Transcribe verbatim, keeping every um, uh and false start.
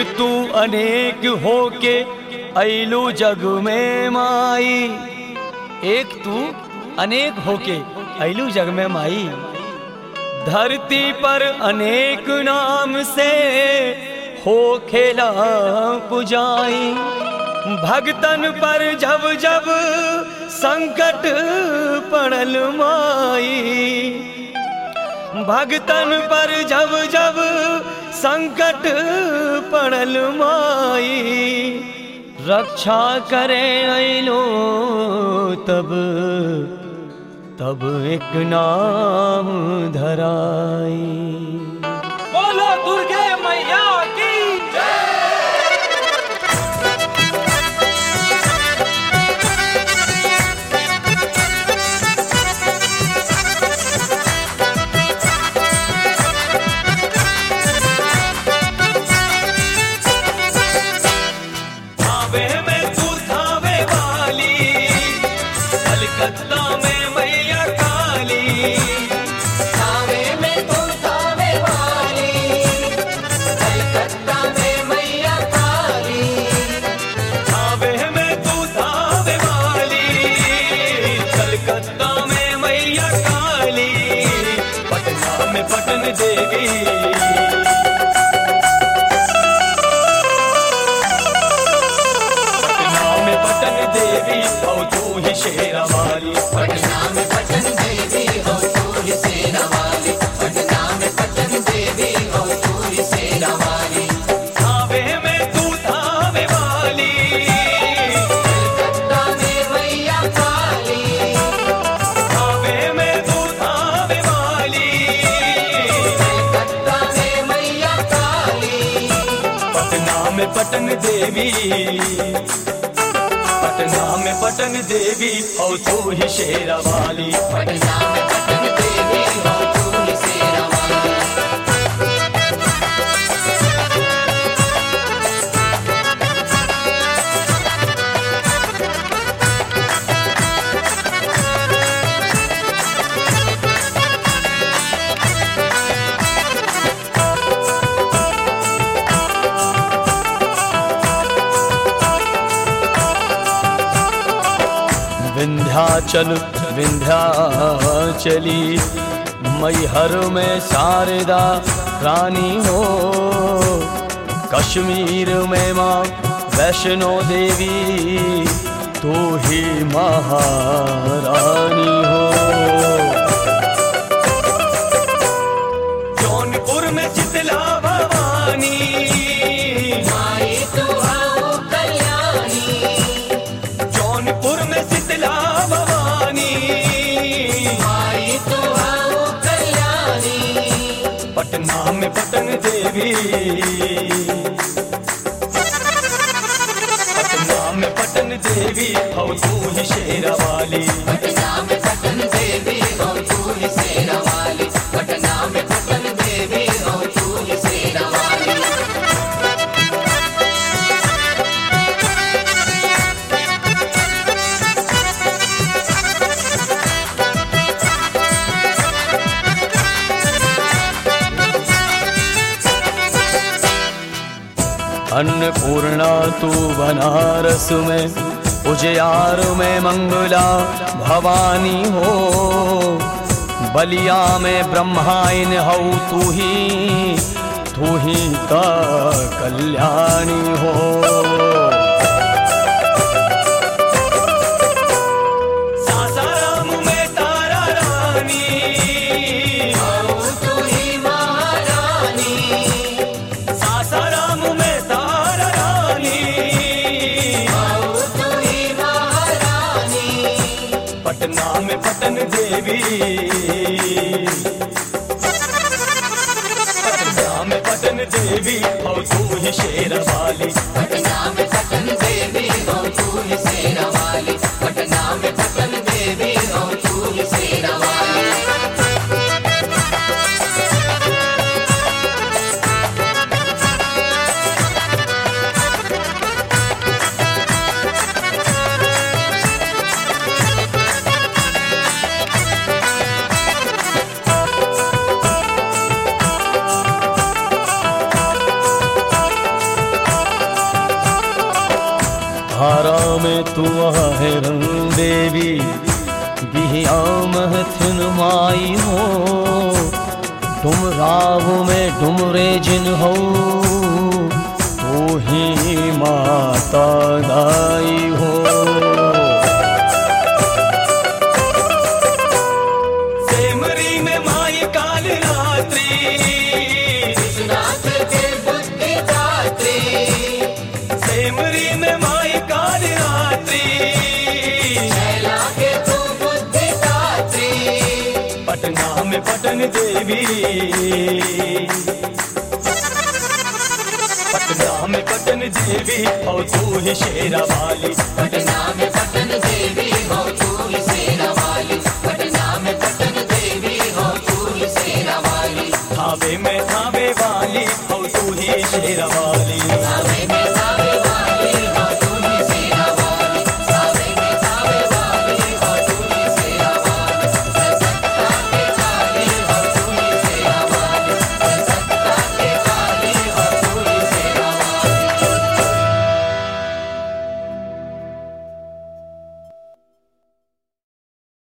तू अनेक होके ऐलू जग में माई, एक तू अनेक होके ऐलू जग में माई। धरती पर अनेक नाम से हो खेला पुजाई, भगतन पर जब जब संकट पड़ल माई, भगतन पर जब जब संकट पड़ल माई। रक्षा करे ऐलो तब तब एक नाम धराई। बोलो दुर्गे मैया की पटन देवी, पटना में पटन देवी हो तू ही शेरा वाली। पटना में पटन देवी हो तू ही शेरा वाली, पटना में पटन देवी हो तू ही शेरा वाली। थावे में तू थावे वाली, कलकत्ता में मैया काली, थावे में तू थावे वाली, कलकत्ता में मैया काली। पटना में पटन देवी, पटना में पटन देवी हो तू ही शेरा वाली। पटना में पटन देवी हो तू ही शेरा वाली। विंध्याचल विंध्याचली मैहर में शारदा रानी हो, कश्मीर में माँ वैष्णो देवी तू ही महारानी हो। जौनपुर में शीतला भवानी, माई तू आओ कल्याणी, जौनपुर में शीतला भवानी, माई तू आओ कल्याणी। पटना में पटन देवी, पटना में पटन देवी हो तू ही शेरा वाली। पटना में पटन देवी हो तू ही शेरा वाली, पटना में पटन देवी हो तू ही शेरा वाली। अन्नपूर्णा तू बनारस में, उजियार में मंगला भवानी हो, बलिया में ब्रह्माइन हो तू ही, तू ही का कल्याणी हो। सासाराम में तारा रानी, आओ तू ही महारानी, सासाराम में तारा रानी, आओ तू ही महारानी। पटना में पटन देवी, पटना में पटन देवी हो तू ही शेरा वाली। पटना में पटन देवी हो तू ही शेरा वाली, पटना में पटन देवी हो तू ही शेरा वाली। आरा में तू है रंग देवी बिहिया महथिन माई हो डुमराव में डुमरे जिन हो तू ही माता दाई हो। सेमरी में माई काल रात्रि विश्वनाथ के बुद्धि दात्री। सेमरी में माई काल रात्रि छैला के तू बुद्धि दात्री। पटना में पटन देवी पटना में पटन देवी हो तू ही शेरा वाली। पटना में पटन देवी हो तू ही शेरा वाली। पटना में पटन देवी हो तू ही शेरा वाली। थावे में थावे वाली हो तू ही शेरा वाली।